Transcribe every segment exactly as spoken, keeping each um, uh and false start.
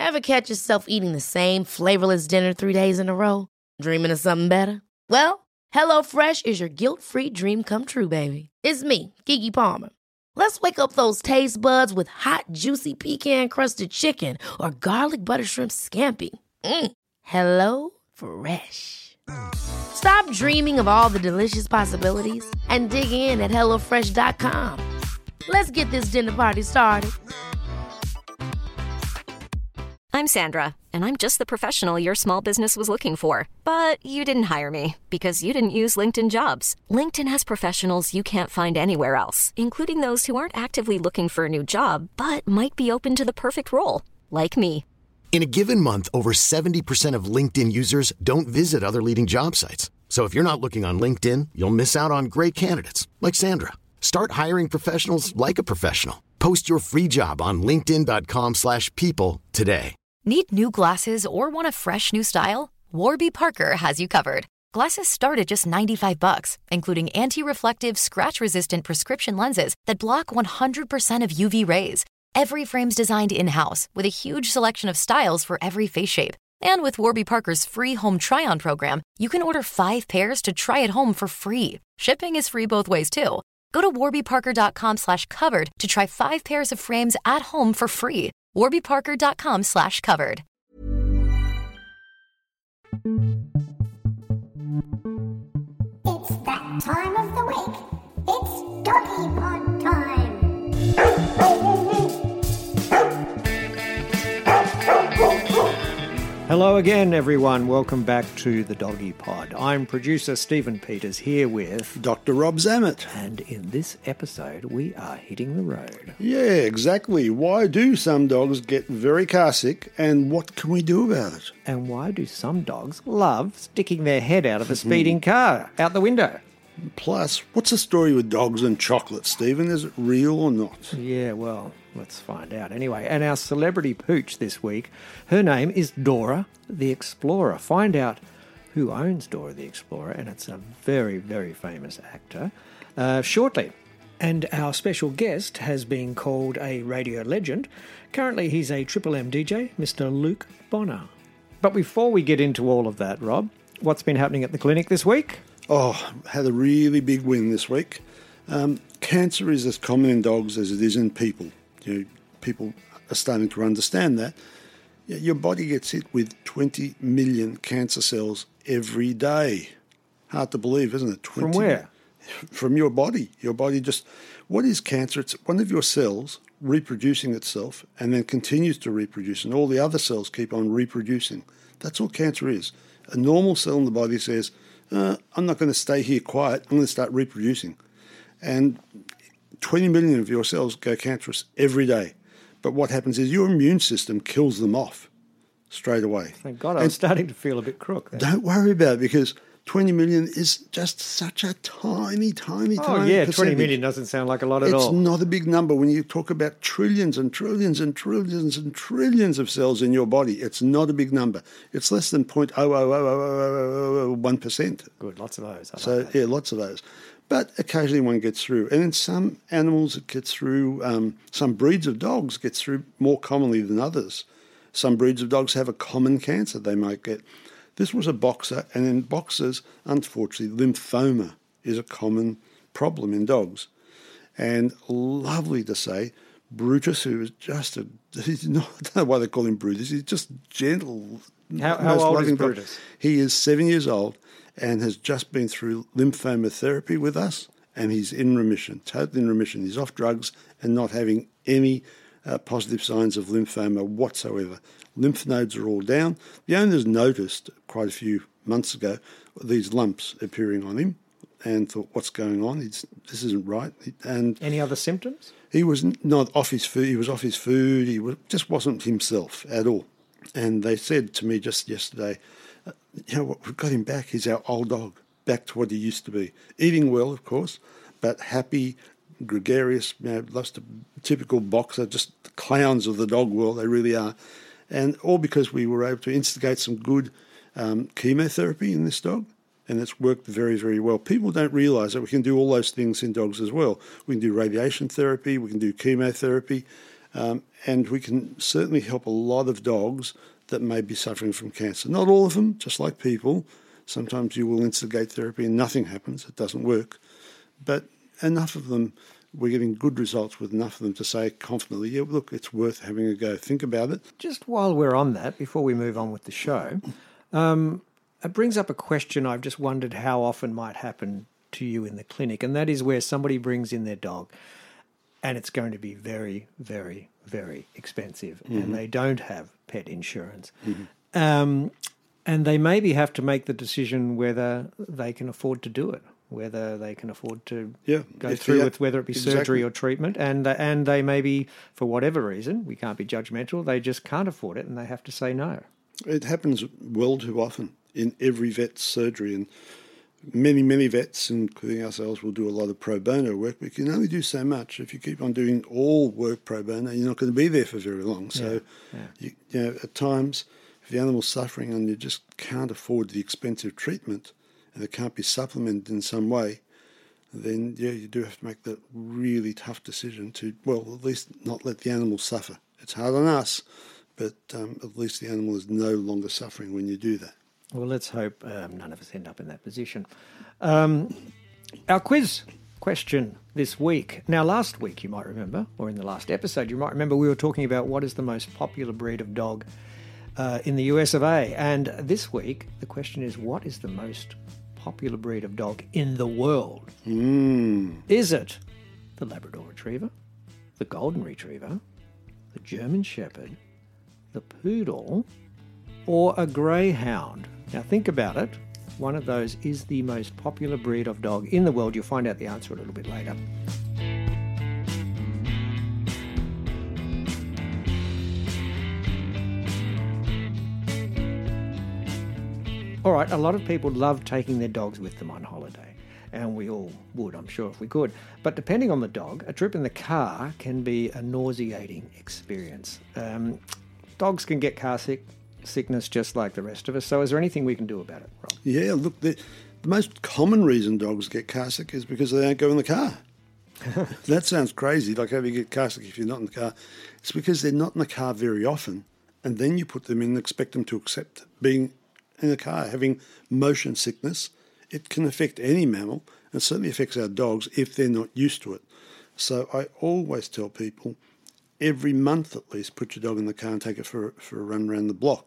Ever catch yourself eating the same flavorless dinner three days in a row? Dreaming of something better? Well, HelloFresh is your guilt-free dream come true, baby. It's me, Keke Palmer. Let's wake up those taste buds with hot, juicy pecan-crusted chicken or garlic butter shrimp scampi. Mm. Hello Fresh. Stop dreaming of all the delicious possibilities and dig in at hello fresh dot com. Let's get this dinner party started. I'm Sandra, and I'm just the professional your small business was looking for. But you didn't hire me because you didn't use LinkedIn Jobs. LinkedIn has professionals you can't find anywhere else, including those who aren't actively looking for a new job, but might be open to the perfect role, like me. In a given month, over seventy percent of LinkedIn users don't visit other leading job sites. So if you're not looking on LinkedIn, you'll miss out on great candidates like Sandra. Start hiring professionals like a professional. Post your free job on linkedin dot com slash people today. Need new glasses or want a fresh new style? Warby Parker has you covered. Glasses start at just ninety-five bucks, including anti-reflective, scratch-resistant prescription lenses that block one hundred percent of U V rays. Every frame's designed in-house with a huge selection of styles for every face shape. And with Warby Parker's free home try-on program, you can order five pairs to try at home for free. Shipping is free both ways, too. Go to warby parker dot com slash covered to try five pairs of frames at home for free. warby parker dot com slash covered. It's that time of the week. It's Doggy Pod time. Hello again, everyone. Welcome back to the Doggy Pod. I'm producer Stephen Peters here with Doctor Rob Zammit. And in this episode, we are hitting the road. Yeah, exactly. Why do some dogs get very car sick, and what can we do about it? And why do some dogs love sticking their head out of a speeding car, out the window? Plus, what's the story with dogs and chocolate, Stephen? Is it real or not? Yeah, well, let's find out. Anyway, and our celebrity pooch this week, her name is Dora the Explorer. Find out who owns Dora the Explorer, and it's a very, very famous actor, uh, shortly. And our special guest has been called a radio legend. Currently, he's a Triple M D J, Mister Luke Bonner. But before we get into all of that, Rob, what's been happening at the clinic this week? Oh, had a really big win this week. Um, cancer is as common in dogs as it is in people. You know, people are starting to understand that. Your body gets hit with twenty million cancer cells every day. Hard to believe, isn't it? twenty From where? From your body. Your body just... What is cancer? It's one of your cells reproducing itself and then continues to reproduce, and all the other cells keep on reproducing. That's all cancer is. A normal cell in the body says, uh, I'm not going to stay here quiet. I'm going to start reproducing. And twenty million of your cells go cancerous every day. But what happens is your immune system kills them off straight away. Thank God, I'm starting to feel a bit crook there. Don't worry about it, because twenty million is just such a tiny, tiny, oh, tiny Oh, yeah, percentage. twenty million doesn't sound like a lot at it's all. It's not a big number when you talk about trillions and trillions and trillions and trillions of cells in your body. It's not a big number. It's less than zero point zero zero zero zero zero one percent. Good, lots of those. I so, like that. yeah, lots of those. But occasionally one gets through. And in some animals it gets through, um, some breeds of dogs gets through more commonly than others. Some breeds of dogs have a common cancer they might get. This was a boxer, and in boxers, unfortunately, lymphoma is a common problem in dogs. And lovely to say, Brutus, who is just a, he's not, I don't know why they call him Brutus, he's just gentle. How, how old is dog. Brutus? He is seven years old and has just been through lymphoma therapy with us, and he's in remission, totally in remission. He's off drugs and not having any uh, positive signs of lymphoma whatsoever. Lymph nodes are all down. The owners noticed quite a few months ago these lumps appearing on him and thought, what's going on? It's, this isn't right. And any other symptoms? He was not off his food. He was off his food. He was, just wasn't himself at all. And they said to me just yesterday, you know what, we've got him back. He's our old dog, back to what he used to be. Eating well, of course, but happy, gregarious, you know, loves to typical boxer, just the clowns of the dog world, they really are. And all because we were able to instigate some good um, chemotherapy in this dog, and it's worked very, very well. People don't realise that we can do all those things in dogs as well. We can do radiation therapy, we can do chemotherapy, Um, and we can certainly help a lot of dogs that may be suffering from cancer. Not all of them, just like people. Sometimes you will instigate therapy and nothing happens, it doesn't work. But enough of them, we're getting good results with enough of them to say confidently, yeah, look, it's worth having a go. Think about it. Just while we're on that, before we move on with the show, um, it brings up a question I've just wondered how often might happen to you in the clinic, and that is where somebody brings in their dog and it's going to be very, very, very expensive, mm-hmm. and they don't have pet insurance. Mm-hmm. Um, and they maybe have to make the decision whether they can afford to do it, whether they can afford to yeah, go through yeah, with whether it be exactly. surgery or treatment. And, uh, and they maybe, for whatever reason, we can't be judgmental, they just can't afford it and they have to say no. It happens well too often in every vet's surgery. And many, many vets, including ourselves, will do a lot of pro bono work, but you can only do so much. If you keep on doing all work pro bono, you're not going to be there for very long. So, yeah, yeah. You, you know, at times, if the animal's suffering and you just can't afford the expensive treatment and it can't be supplemented in some way, then, yeah, you do have to make that really tough decision to, well, at least not let the animal suffer. It's hard on us, but um, at least the animal is no longer suffering when you do that. Well, let's hope um, none of us end up in that position. Um, our quiz question this week. Now, last week, you might remember, or in the last episode, you might remember we were talking about what is the most popular breed of dog uh, in the U S of A. And this week, the question is, what is the most popular breed of dog in the world? Mm. Is it the Labrador Retriever, the Golden Retriever, the German Shepherd, the Poodle, or a Greyhound? Now think about it. One of those is the most popular breed of dog in the world. You'll find out the answer a little bit later. All right, a lot of people love taking their dogs with them on holiday, and we all would, I'm sure, if we could. But depending on the dog, a trip in the car can be a nauseating experience. Um, dogs can get car sick. sickness just like the rest of us. So is there anything we can do about it, Rob? Yeah, look, the, the most common reason dogs get car sick is because they don't go in the car. That sounds crazy, like how do you get car sick if you're not in the car? It's because they're not in the car very often, and then you put them in and expect them to accept being in the car, having motion sickness. It can affect any mammal, and certainly affects our dogs if they're not used to it. So I always tell people, every month at least, put your dog in the car and take it for, for a run around the block.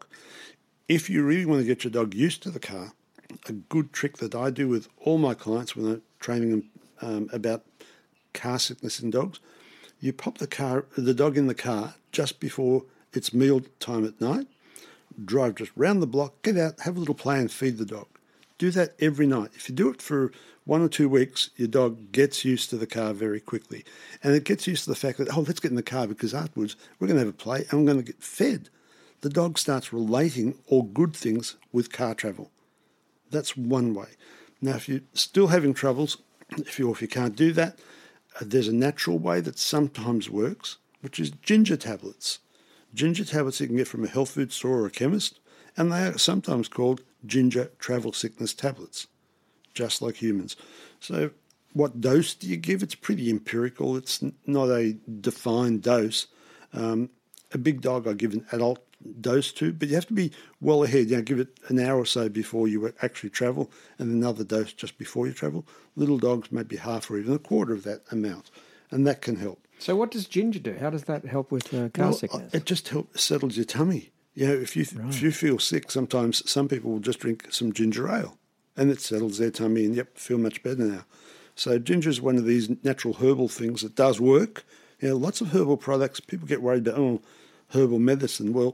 If you really want to get your dog used to the car, a good trick that I do with all my clients when I'm training them um, about car sickness in dogs, you pop the car, the dog in the car just before it's meal time at night, drive just round the block, get out, have a little play and feed the dog. Do that every night. If you do it for one or two weeks, your dog gets used to the car very quickly. And it gets used to the fact that, oh, let's get in the car because afterwards we're going to have a play and we're going to get fed. The dog starts relating all good things with car travel. That's one way. Now, if you're still having troubles, if you, if you can't do that, uh, there's a natural way that sometimes works, which is ginger tablets. Ginger tablets you can get from a health food store or a chemist, and they are sometimes called ginger travel sickness tablets, just like humans. So what dose do you give? It's pretty empirical. It's not a defined dose. Um, a big dog I give an adult dose to, but you have to be well ahead. You know, give it an hour or so before you actually travel, and another dose just before you travel. Little dogs maybe half or even a quarter of that amount, and that can help. So what does ginger do? How does that help with uh, car well, sickness? It just helps settles your tummy. You know, if you right. if you feel sick, sometimes some people will just drink some ginger ale, and it settles their tummy, and yep, feel much better now. So ginger is one of these natural herbal things that does work. You know, lots of herbal products. People get worried about oh, herbal medicine. Well,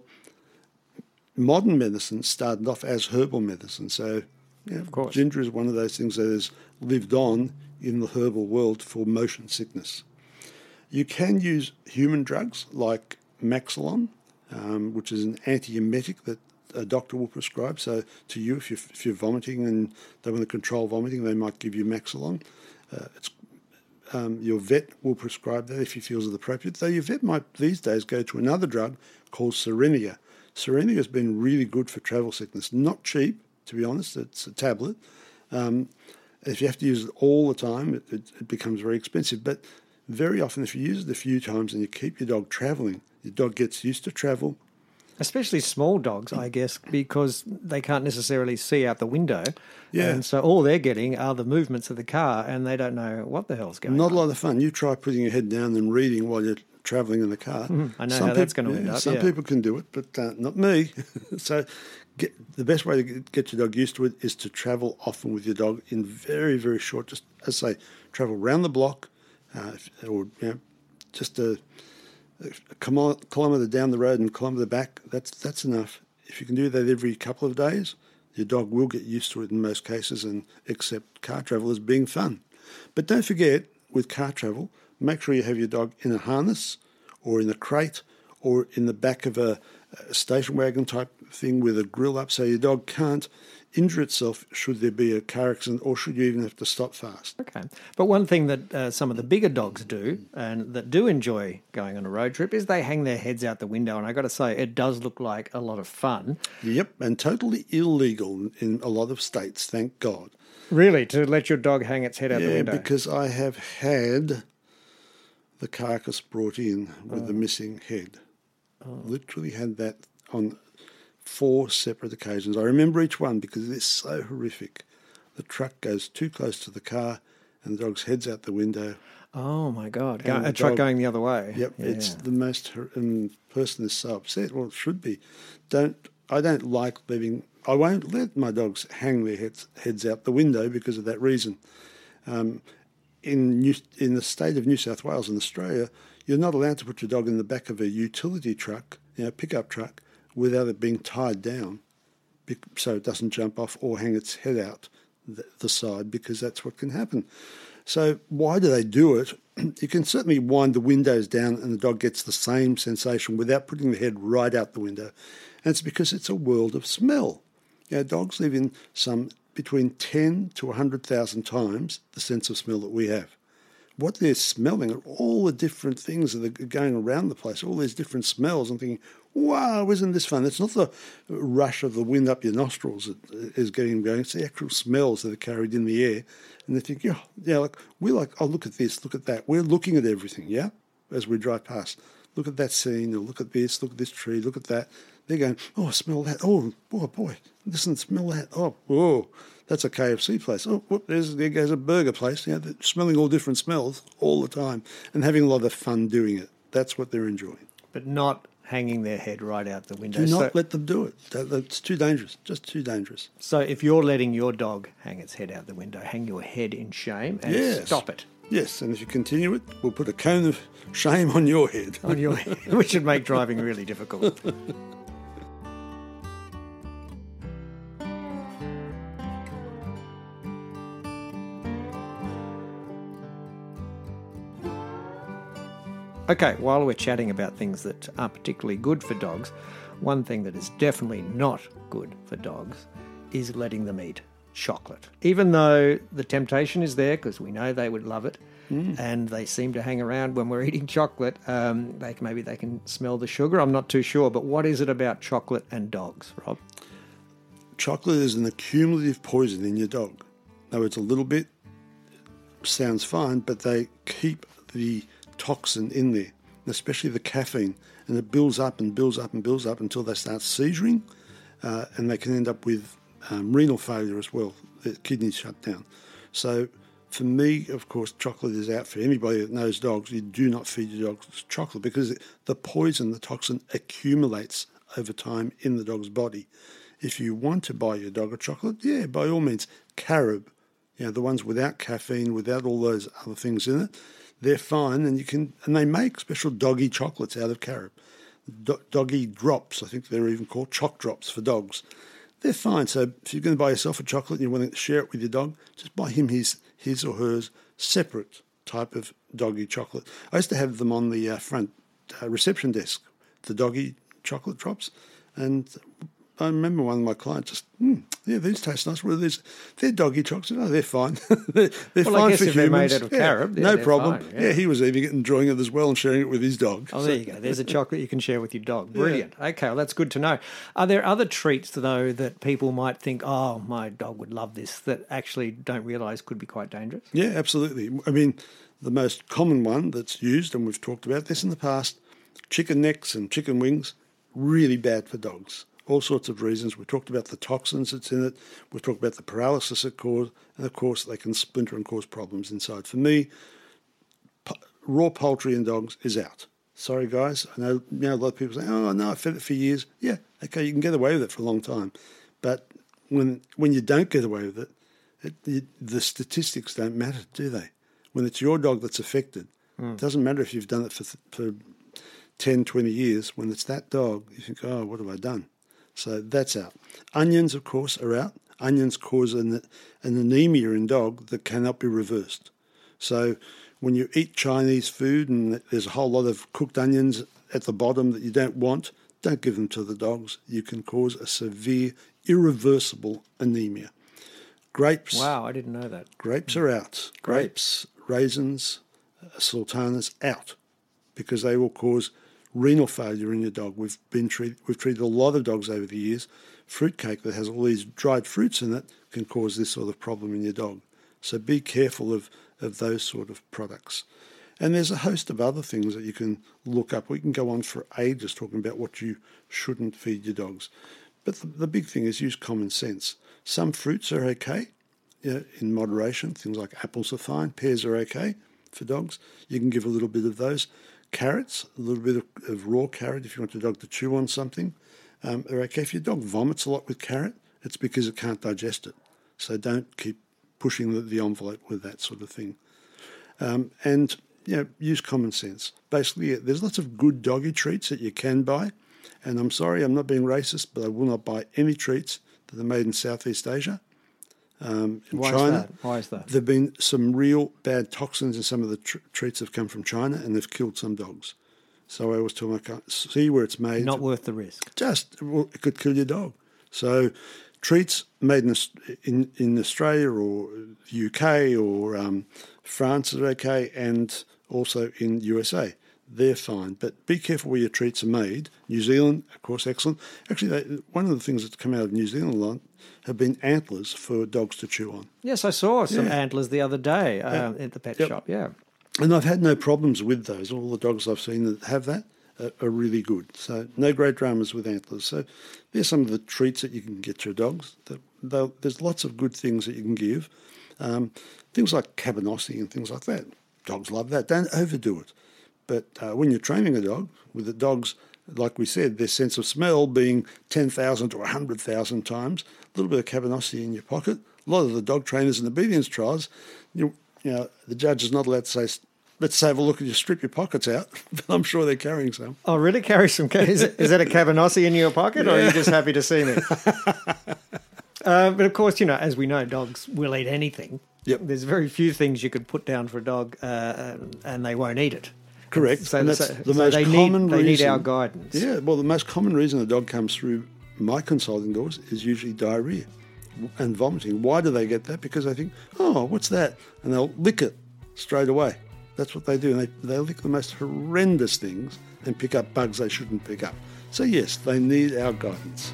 modern medicine started off as herbal medicine. So, yeah, of course, ginger is one of those things that has lived on in the herbal world for motion sickness. You can use human drugs like Maxilon, um, which is an antiemetic that a doctor will prescribe. So to you, if you're, if you're vomiting and they want to control vomiting, they might give you Maxilon. Uh, it's, um, your vet will prescribe that if he feels it appropriate, though your vet might these days go to another drug called Serenia. Serenia has been really good for travel sickness. Not cheap, to be honest. It's a tablet. Um, if you have to use it all the time, it, it, it becomes very expensive. But very often if you use it a few times and you keep your dog travelling, your dog gets used to travel. Especially small dogs, I guess, because they can't necessarily see out the window. Yeah. And so all they're getting are the movements of the car, and they don't know what the hell's going Not on. a lot of fun. You try putting your head down and reading while you're travelling in the car. Mm, I know some how that's peop- going to end yeah, up. Some yeah. people can do it, but uh, not me. So get, the best way to get- get your dog used to it is to travel often with your dog in very, very short, just as I say, travel round the block uh, or you know, just a, a kilo- kilometre down the road and a kilometre back. That's, that's enough. If you can do that every couple of days, your dog will get used to it in most cases and accept car travel as being fun. But don't forget, with car travel, make sure you have your dog in a harness or in a crate or in the back of a, a station wagon type thing with a grill up so your dog can't injure itself should there be a car accident or should you even have to stop fast. Okay. But one thing that uh, some of the bigger dogs do and that do enjoy going on a road trip is they hang their heads out the window. And I got to say, it does look like a lot of fun. Yep, and totally illegal in a lot of states, thank God. Really, to let your dog hang its head out yeah, the window? because I have had the carcass brought in with Oh. the missing head. Oh. Literally had that on four separate occasions. I remember each one because it is so horrific. The truck goes too close to the car and the dog's head's out the window. Oh, my God. And Go, the a truck dog- going the other way. Yep, Yeah. it's the most, hor- and the person is so upset. Well, it should be. Don't I don't like leaving, I won't let my dogs hang their heads, heads out the window because of that reason. Um, in New, in the state of New South Wales in Australia, you're not allowed to put your dog in the back of a utility truck, you know, pickup truck, without it being tied down bec- so it doesn't jump off or hang its head out the, the side because that's what can happen. So why do they do it? You can certainly wind the windows down and the dog gets the same sensation without putting the head right out the window. And it's because it's a world of smell. You know, dogs live in some between ten to one hundred thousand times the sense of smell that we have. What they're smelling are all the different things that are going around the place, all these different smells, and thinking, wow, isn't this fun? It's not the rush of the wind up your nostrils that is getting going. It's the actual smells that are carried in the air. And they think, yeah, yeah, like, we're like, oh, look at this, look at that. We're looking at everything, yeah, as we drive past. Look at that scene, or look at this, look at this tree, look at that. They're going, oh, smell that. Oh, boy, boy, listen, smell that. Oh, whoa, that's a K F C place. Oh, whoop, there's, there goes a burger place. You know, they're smelling all different smells all the time and having a lot of fun doing it. That's what they're enjoying. But not hanging their head right out the window. Do not so, let them do it. That, that's too dangerous, just too dangerous. so if you're letting your dog hang its head out the window, hang your head in shame and Yes. stop it. Yes, and if you continue it, we'll put a cone of shame on your head. On your head, which would make driving really difficult. Okay, while we're chatting about things that aren't particularly good for dogs, one thing that is definitely not good for dogs is letting them eat chocolate. Even though the temptation is there, because we know they would love it, mm. and they seem to hang around when we're eating chocolate, um, they, maybe they can smell the sugar. I'm not too sure, but what is it about chocolate and dogs, Rob? Chocolate is an accumulative poison in your dog. Now, it's a little bit, sounds fine, but they keep the toxin in there, especially the caffeine, and it builds up and builds up and builds up until they start seizuring, uh, and they can end up with um, renal failure as well, their kidneys shut down. So for me, of course, chocolate is out for anybody that knows dogs. You do not feed your dogs chocolate because the poison, the toxin, accumulates over time in the dog's body. If you want to buy your dog a chocolate, yeah, by all means, Carob, you know, the ones without caffeine, without all those other things in it, they're fine, and you can, and they make special doggy chocolates out of carob. Do, doggy drops, I think they're even called choc drops for dogs. They're fine. So if you're going to buy yourself a chocolate and you're willing to share it with your dog, just buy him his his or hers separate type of doggy chocolate. I used to have them on the uh, front uh, reception desk, the doggy chocolate drops, and I remember one of my clients just, hmm, yeah, these taste nice. Well, these, they're doggy chocolates. No, they're fine. they're they're Well, fine I guess for if humans. they're made out of yeah, carob, yeah, no they're problem. fine, yeah. yeah. he was eating it and enjoying it as well and sharing it with his dog. Oh, So- there you go. There's a chocolate you can share with your dog. Brilliant. Okay, well, that's good to know. Are there other treats, though, that people might think, oh, my dog would love this, that actually don't realise could be quite dangerous? Yeah, absolutely. I mean, the most common one that's used, and we've talked about this in the past, chicken necks and chicken wings, really bad for dogs. All sorts of reasons. We talked about the toxins that's in it. We've talked about the paralysis it causes. And, of course, they can splinter and cause problems inside. For me, p- raw poultry in dogs is out. Sorry, guys. I know, you know a lot of people say, oh, no, I fed it for years. Yeah, okay, you can get away with it for a long time. But when when you don't get away with it, it the, the statistics don't matter, do they? When it's your dog that's affected, mm. it doesn't matter if you've done it for, for ten, twenty years. When it's that dog, you think, oh, what have I done? So that's out. Onions, of course, are out. Onions cause an, an anemia in dog that cannot be reversed. So when you eat Chinese food and there's a whole lot of cooked onions at the bottom that you don't want, don't give them to the dogs. You can cause a severe, irreversible anemia. Grapes. Wow, I didn't know that. Grapes are out. Grapes, raisins, uh, sultanas, out, because they will cause renal failure in your dog. We've been treat, we've treated a lot of dogs over the years. Fruitcake that has all these dried fruits in it can cause this sort of problem in your dog. So be careful of, of those sort of products. And there's a host of other things that you can look up. We can go on for ages talking about what you shouldn't feed your dogs. But the, the big thing is use common sense. Some fruits are okay, you know, in moderation. Things like apples are fine. Pears are okay for dogs. You can give a little bit of those. Carrots, a little bit of, of raw carrot if you want your dog to chew on something, um, are okay. If your dog vomits a lot with carrot, it's because it can't digest it. So don't keep pushing the, the envelope with that sort of thing. Um, and, you know, use common sense. Basically, there's lots of good doggy treats that you can buy. And I'm sorry, I'm not being racist, but I will not buy any treats that are made in Southeast Asia. Um, in Why China, is that? Why is that? There have been some real bad toxins in some of the tr- treats that have come from China, and they've killed some dogs. So I always tell them, I can't see where it's made. Not worth the risk. Just, well, it could kill your dog. So treats made in in, in Australia or U K or um, France are okay, and also in U S A. They're fine. But be careful where your treats are made. New Zealand, of course, excellent. Actually, they, one of the things that's come out of New Zealand a lot have been antlers for dogs to chew on. Yes, I saw some yeah. antlers the other day uh, yeah. at the pet yep. shop, yeah. And I've had no problems with those. All the dogs I've seen that have that are, are really good. So no great dramas with antlers. So there's some of the treats that you can get to your dogs. There's lots of good things that you can give. Um, things like cabanossi and things like that. Dogs love that. Don't overdo it. But uh, when you're training a dog, with the dogs, like we said, their sense of smell being ten thousand to one hundred thousand times, a little bit of cabanossi in your pocket. A lot of the dog trainers in obedience trials, you, you know, the judge is not allowed to say, let's have a look and you strip your pockets out, but I'm sure they're carrying some. Oh, really? Carry some? Is, it, is that a cabanossi in your pocket, yeah. or are you just happy to see me? uh, but of course, you know, as we know, dogs will eat anything. Yep. There's very few things you could put down for a dog uh, and they won't eat it. Correct. So, and that's so, the so most they common need, they reason. need our guidance. Yeah, well, the most common reason a dog comes through my consulting doors is usually diarrhea and vomiting. Why do they get that? Because they think, oh, what's that? And they'll lick it straight away. That's what they do. And they, they lick the most horrendous things and pick up bugs they shouldn't pick up. So, yes, they need our guidance.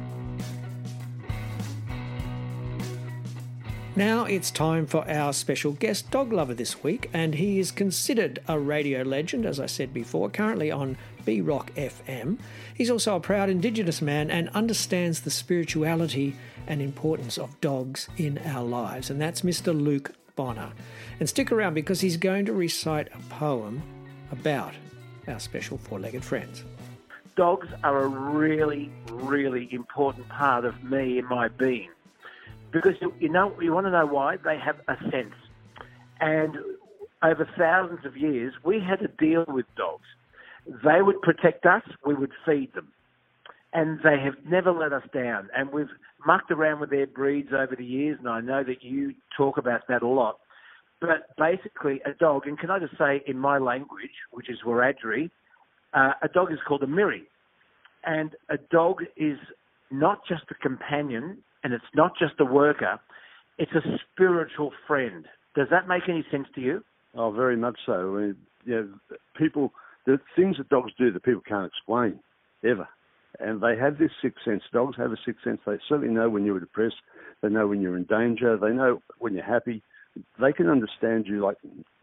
Now it's time for our special guest dog lover this week, and he is considered a radio legend, as I said before, currently on B Rock F M. He's also a proud Indigenous man and understands the spirituality and importance of dogs in our lives, and that's Mister Luke Bonner. And stick around because he's going to recite a poem about our special four-legged friends. Dogs are a really, really important part of me and my being. Because, you know, you want to know why? They have a sense. And over thousands of years, we had to deal with dogs. They would protect us, we would feed them. And they have never let us down. And we've mucked around with their breeds over the years, and I know that you talk about that a lot. But basically, a dog, and can I just say in my language, which is Wiradjuri, uh, a dog is called a miri. And a dog is not just a companion, and it's not just a worker, it's a spiritual friend. Does that make any sense to you? Oh, very much so. I mean, you know, people, the things that dogs do that people can't explain, ever. And they have this sixth sense. Dogs have a sixth sense. They certainly know when you're depressed. They know when you're in danger. They know when you're happy. They can understand you like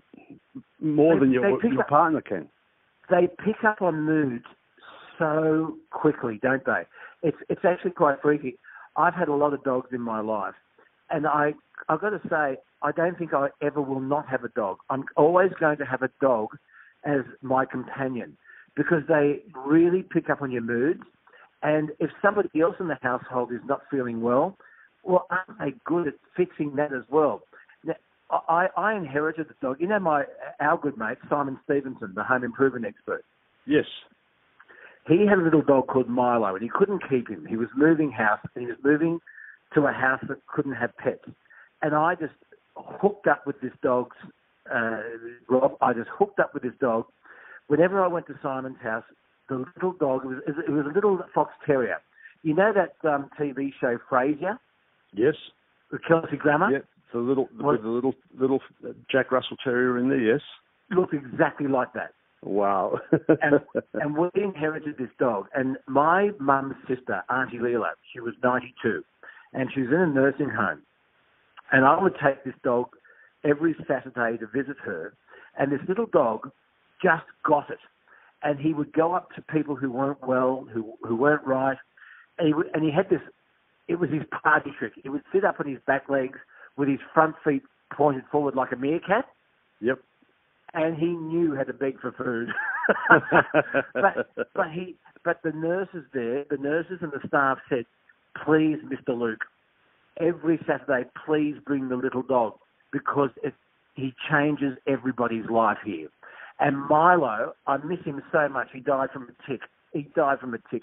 more they, than your, your up, partner can. They pick up on moods so quickly, don't they? It's it's actually quite freaky. I've had a lot of dogs in my life, and I I've got to say I don't think I ever will not have a dog. I'm always going to have a dog as my companion because they really pick up on your moods. And if somebody else in the household is not feeling well, well, aren't they good at fixing that as well? Now, I, I inherited the dog. You know, my our good mate Simon Stevenson, the home improvement expert. Yes. He had a little dog called Milo, and he couldn't keep him. He was moving house, and he was moving to a house that couldn't have pets. And I just hooked up with this dog's, uh, Rob, I just hooked up with this dog. Whenever I went to Simon's house, the little dog, it was, it was a little fox terrier. You know that um, T V show Frasier? Yes. With Kelsey Grammer? Yeah, the little, well, with the little, little Jack Russell Terrier in there, yes. Looked exactly like that. Wow. and, and we inherited this dog. And my mum's sister, Auntie Leela, she was ninety-two, and she was in a nursing home. And I would take this dog every Saturday to visit her, and this little dog just got it. And he would go up to people who weren't well, who who weren't right, and he, would, and he had this, it was his party trick. He would sit up on his back legs with his front feet pointed forward like a meerkat. Yep. And he knew how to beg for food. but but he but the nurses there, the nurses and the staff said, please, Mister Luke, every Saturday, please bring the little dog because it, he changes everybody's life here. And Milo, I miss him so much. He died from a tick. He died from a tick.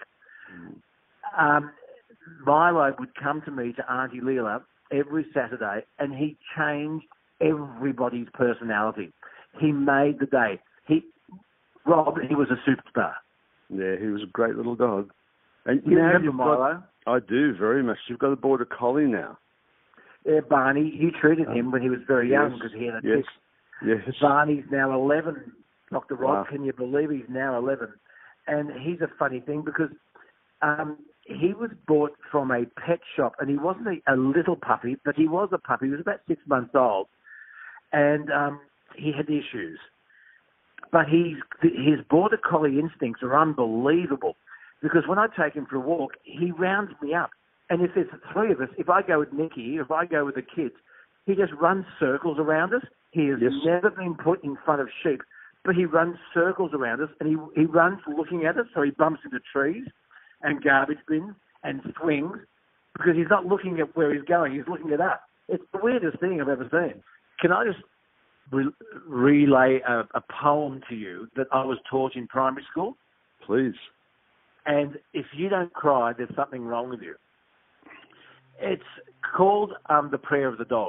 Um, Milo would come to me, to Auntie Leela, every Saturday, and he changed everybody's personality. He made the day. He, Rob, he was a superstar. Yeah, he was a great little dog. And you now remember you've Milo? Got, I do, very much. You've got a border collie now. Yeah, Barney. You treated him when he was very young because yes. he had a yes. tick. Yes. Barney's now eleven. Doctor Rob, wow. can you believe he's now eleven? And he's a funny thing because um, he was bought from a pet shop, and he wasn't a, a little puppy, but he was a puppy. He was about six months old, and um, he had issues. But he's, his border collie instincts are unbelievable because when I take him for a walk, he rounds me up. And if there's three of us, if I go with Nicky, if I go with the kids, he just runs circles around us. He has yes. never been put in front of sheep, but he runs circles around us, and he he runs looking at us, so he bumps into trees and garbage bins and swings because he's not looking at where he's going, he's looking at us. It's the weirdest thing I've ever seen. Can I just re- relay a, a poem to you that I was taught in primary school? Please. And if you don't cry, there's something wrong with you. It's called um, The Prayer of the Dog.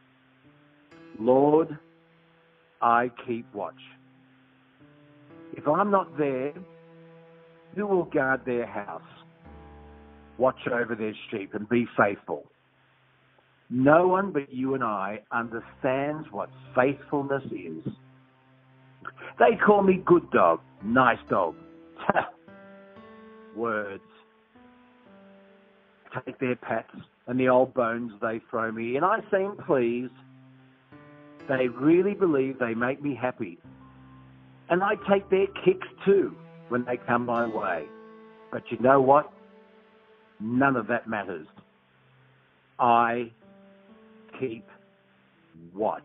Lord, I keep watch. If I'm not there, who will guard their house, watch over their sheep, and be faithful? No one but you and I understands what faithfulness is. They call me good dog, nice dog. Words. Take their pats and the old bones they throw me, and I seem pleased. They really believe they make me happy. And I take their kicks too when they come my way. But you know what? None of that matters. I keep watch.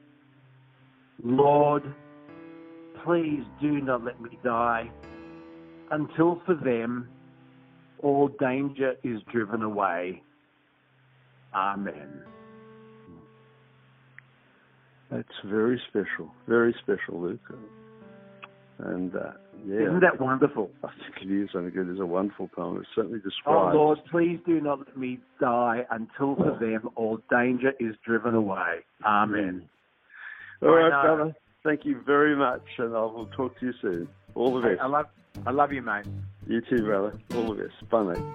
Lord, please do not let me die until for them all danger is driven away. Amen. That's very special, very special, Luke. And uh, yeah, isn't that wonderful? I think it is. I think it is a wonderful poem. It certainly Oh describes. Lord, please do not let me die until for them all danger is driven away. Amen. All right, brother. Thank you very much, and I will talk to you soon. All the best. I love, I love you, mate. You too, brother. All the best. Bye, mate.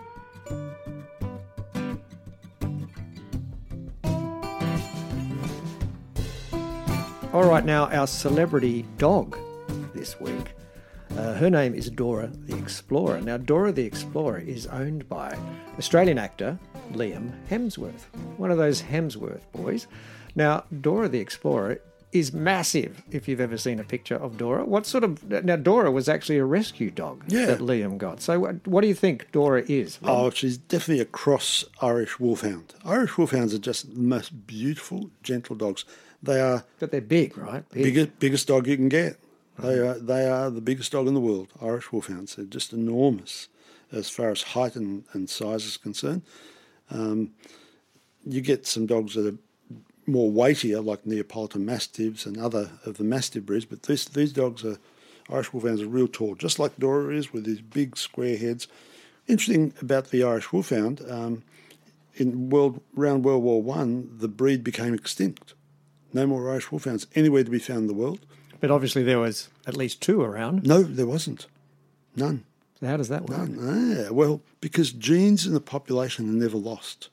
All right, now our celebrity dog this week. Uh, her name is Dora the Explorer. Now, Dora the Explorer is owned by Australian actor Liam Hemsworth, one of those Hemsworth boys. Now, Dora the Explorer is massive, if you've ever seen a picture of Dora. What sort of... Now, Dora was actually a rescue dog Yeah. that Liam got. So what, what do you think Dora is, Rob? Oh, she's definitely a cross Irish Wolfhound. Irish Wolfhounds are just the most beautiful, gentle dogs. They are But they're big, right? Big. biggest, biggest dog you can get. They are they are the biggest dog in the world, Irish Wolfhounds. They're just enormous as far as height and, and size is concerned. Um, you get some dogs that are more weightier, like Neapolitan Mastiffs and other of the Mastiff breeds, but this, these dogs are, Irish Wolfhounds are real tall, just like Dora is, with these big square heads. Interesting about the Irish Wolfhound, um, in world around World War One, the breed became extinct. No more Irish Wolfhounds anywhere to be found in the world. But obviously there was at least two around. No, there wasn't. None. So how does that work? None. Ah, well, because genes in the population are never lost.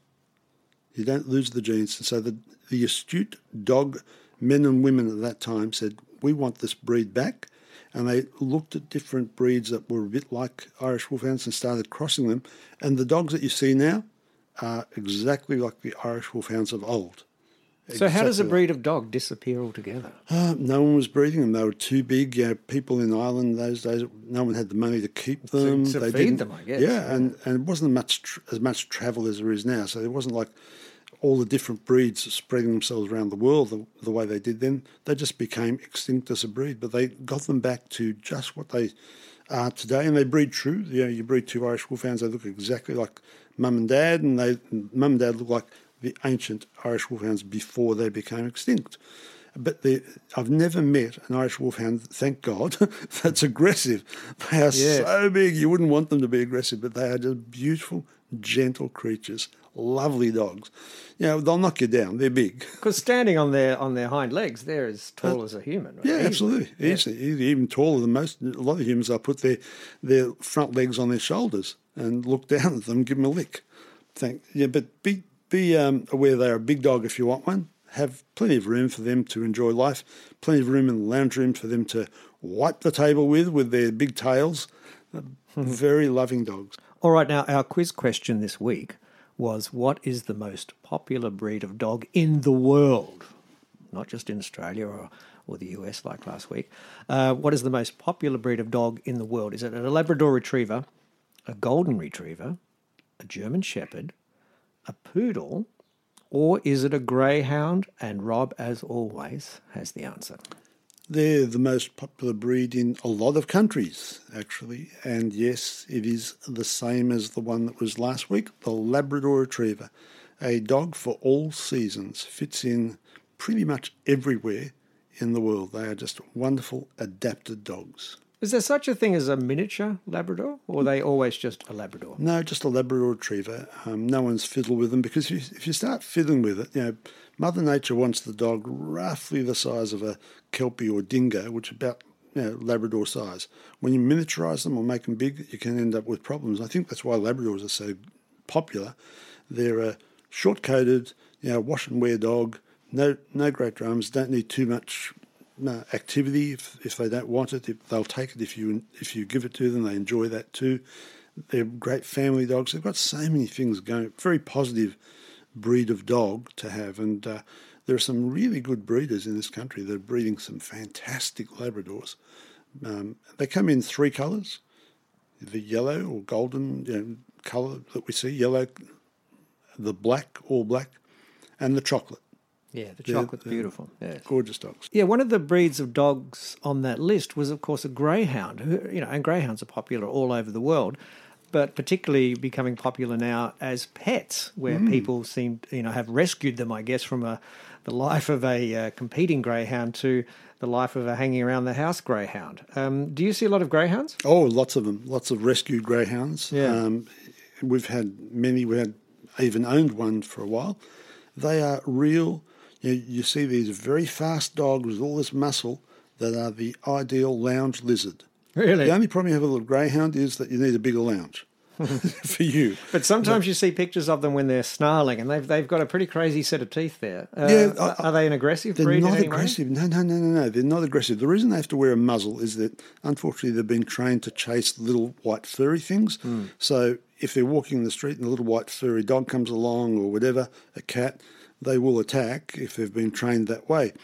You don't lose the genes. And so the, the astute dog men and women at that time said, we want this breed back. And they looked at different breeds that were a bit like Irish Wolfhounds and started crossing them. And the dogs that you see now are exactly like the Irish Wolfhounds of old. So how does a Exactly breed of dog disappear altogether? Uh, no one was breeding them. They were too big. You know, people in Ireland those days, no one had the money to keep them. To, to they feed didn't- them, I guess. Yeah, and, and it wasn't much tr- as much travel as there is now. So there wasn't like all the different breeds spreading themselves around the world the, the way they did then. They just became extinct as a breed. But they got them back to just what they are today, and they breed true. You know, you breed two Irish Wolfhounds, they look exactly like mum and dad, and they mum and dad look like the ancient Irish Wolfhounds before they became extinct. But they, I've never met an Irish Wolfhound, thank God, that's aggressive. They are Yes. so big, you wouldn't want them to be aggressive, but they are just beautiful, gentle creatures, lovely dogs. You know, they'll knock you down, they're big. Because standing on their on their hind legs, they're as tall Uh, as a human. Right? Yeah, Easily. absolutely. Yeah. Easily. Even taller than most. A lot of humans, they'll put their, their front legs on their shoulders and look down at them and give them a lick. Think, yeah, but be... Be um, aware they're a big dog if you want one. Have plenty of room for them to enjoy life. Plenty of room in the lounge room for them to wipe the table with, with their big tails. Very loving dogs. All right, now our quiz question this week was, what is the most popular breed of dog in the world? Not just in Australia or, or the U S like last week. Uh, what is the most popular breed of dog in the world? Is it a Labrador Retriever, a Golden Retriever, a German Shepherd, a poodle, or is it a greyhound? And Rob, as always, has the answer. They're the most popular breed in a lot of countries, actually. And yes, it is the same as the one that was last week, the Labrador Retriever. A dog for all seasons, fits in pretty much everywhere in the world. They are just wonderful, adapted dogs. Is there such a thing as a miniature Labrador, or are they always just a Labrador? No, just a Labrador Retriever. Um, no one's fiddled with them because if you, if you start fiddling with it, you know, Mother Nature wants the dog roughly the size of a Kelpie or Dingo, which is about, you know, Labrador size. When you miniaturise them or make them big, you can end up with problems. I think that's why Labradors are so popular. They're a short-coated, you know, wash and wear dog. No, no great drums. Don't need too much No, activity. If if they don't want it, if they'll take it if you if you give it to them. They enjoy that too. They're great family dogs. They've got so many things going. Very positive breed of dog to have, and uh, there are some really good breeders in this country that are breeding some fantastic Labradors. Um, they come in three colours: the yellow or golden, you know, colour that we see, yellow, the black, all black, and the chocolate. Yeah, the They're- chocolate's they're beautiful. Yeah. Gorgeous dogs. Yeah, one of the breeds of dogs on that list was, of course, a greyhound. who- You know, and greyhounds are popular all over the world, but particularly becoming popular now as pets, where people seem, you know, have rescued them, I guess, from a the life of a uh, competing greyhound to the life of a hanging around the house greyhound. Um, do you see a lot of greyhounds? Oh, lots of them. Lots of rescued greyhounds. Yeah. Um, we've had many. We had even owned one for a while. They are real. You, you see these very fast dogs with all this muscle that are the ideal lounge lizard. Really? The only problem you have with a little greyhound is that you need a bigger lounge for you. But sometimes you see pictures of them when they're snarling, and they've they've got a pretty crazy set of teeth there. Uh, Yeah, I- are they an aggressive They're breed? in not any way? aggressive. No, no, no, no, no. They're not aggressive. The reason they have to wear a muzzle is that, unfortunately, they've been trained to chase little white furry things. Hmm. So if they're walking in the street and a little white furry dog comes along or whatever, a cat, they will attack if they've been trained that way.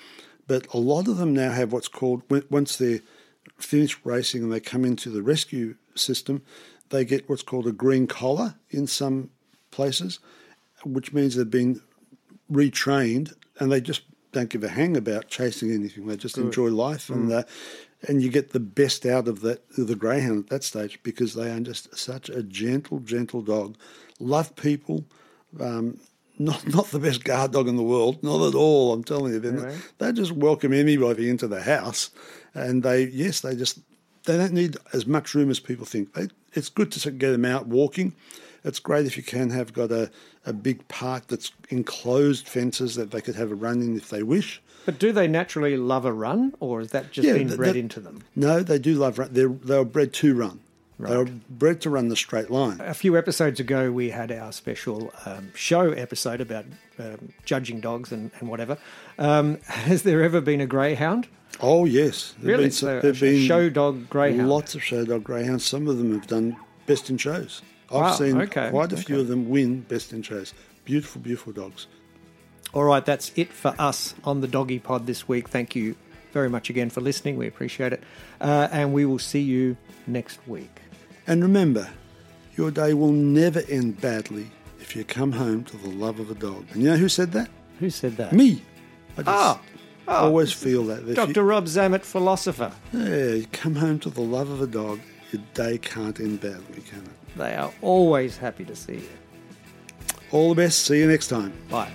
But a lot of them now have what's called, once they're finished racing and they come into the rescue system, they get what's called a green collar in some places, which means they've been retrained and they just don't give a hang about chasing anything. They just Good. enjoy life, mm. and uh, and you get the best out of that of the greyhound at that stage because they are just such a gentle, gentle dog. Love people. Um, not not the best guard dog in the world, not at all. I'm telling you, right. They just welcome anybody into the house, and they yes, they just they don't need as much room as people think. They, it's good to get them out walking. It's great if you can have got a, a big park that's enclosed fences that they could have a run in if they wish. But do they naturally love a run, or has that just yeah, been that, bred that, into them? No, they do love run. They're, they were bred to run. Right. They were bred to run the straight line. A few episodes ago, we had our special um, show episode about um, judging dogs and, and whatever. Um, has there ever been a greyhound? Oh, yes. There've really? Been some, so there've been show dog greyhound? Lots of show dog greyhounds. Some of them have done best in shows. I've wow, seen okay, quite a okay. few of them win best in shows. Beautiful, beautiful dogs. All right, that's it for us on the Doggy Pod this week. Thank you very much again for listening. We appreciate it. Uh, and we will see you next week. And remember, your day will never end badly if you come home to the love of a dog. And you know who said that? Who said that? Me. I just oh, oh, always feel that. Doctor You, Rob Zammit, philosopher. Yeah, you come home to the love of a dog, your day can't end badly, can it? They are always happy to see you. All the best. See you next time. Bye.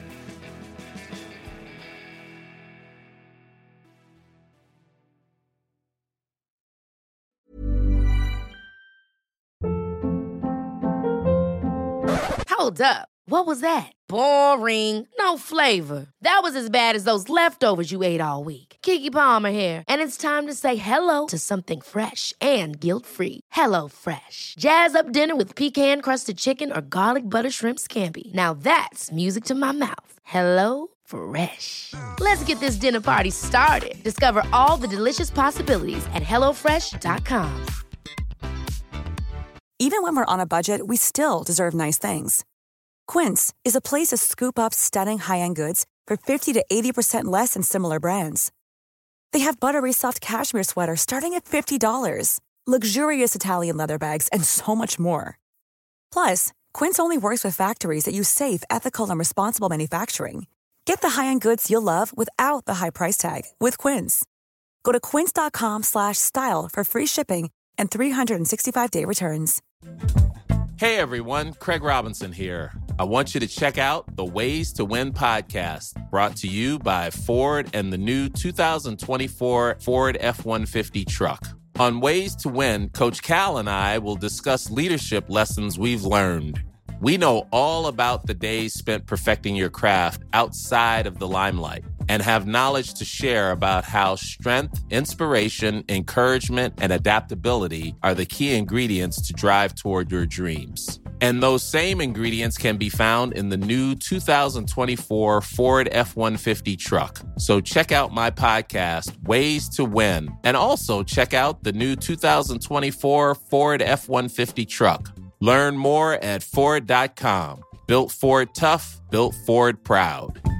Hold up. What was that? Boring. No flavor. That was as bad as those leftovers you ate all week. Keke Palmer here, and it's time to say hello to something fresh and guilt-free. Hello Fresh. Jazz up dinner with pecan-crusted chicken or garlic butter shrimp scampi. Now that's music to my mouth. Hello Fresh. Let's get this dinner party started. Discover all the delicious possibilities at hello fresh dot com. Even when we're on a budget, we still deserve nice things. Quince is a place to scoop up stunning high-end goods for fifty to eighty percent less than similar brands. They have buttery soft cashmere sweaters starting at fifty dollars, luxurious Italian leather bags, and so much more. Plus, Quince only works with factories that use safe, ethical, and responsible manufacturing. Get the high-end goods you'll love without the high price tag with Quince. Go to quince.com slash style for free shipping and three sixty-five day returns. Hey everyone, Craig Robinson here. I want you to check out the Ways to Win podcast, brought to you by Ford and the new two thousand twenty-four Ford F one fifty truck. On Ways to Win, Coach Cal and I will discuss leadership lessons we've learned. We know all about the days spent perfecting your craft outside of the limelight and have knowledge to share about how strength, inspiration, encouragement, and adaptability are the key ingredients to drive toward your dreams. And those same ingredients can be found in the new two thousand twenty-four Ford F one fifty truck. So check out my podcast, Ways to Win, and also check out the new two thousand twenty-four Ford F one fifty truck. Learn more at Ford dot com. Built Ford tough, built Ford proud.